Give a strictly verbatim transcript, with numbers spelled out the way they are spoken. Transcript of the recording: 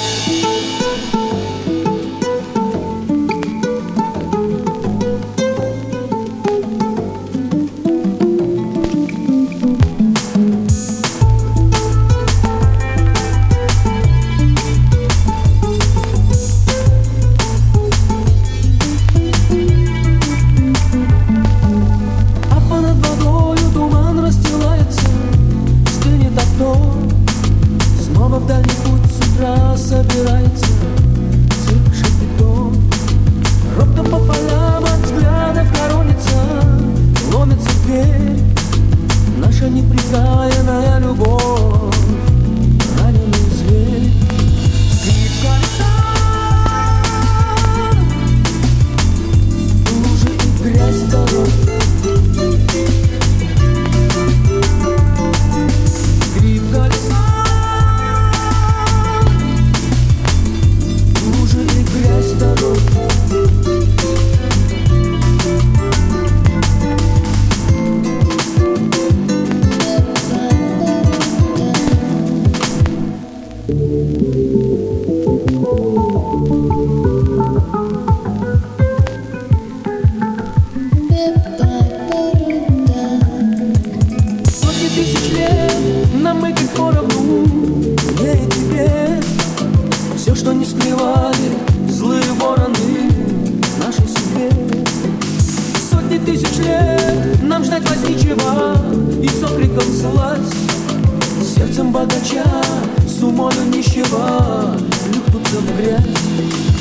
Снова в дальний путь с утра собирается цирк шапито. Робко по полям от взглядов хоронится, ломится в дверь наша неприкаянная любовь, раненый зверь. Скрип колеса, лужи и грязь дорог. Скрип колеса, дорог. Сотни тысяч лет нам этих поровну, мне и тебе. Все, что не скрывали злые вороны нашей судьбе. Сотни тысяч лет нам ждать возничего и с окриком сласть, сердцем богача, с умою нищего люхнуться в грязь.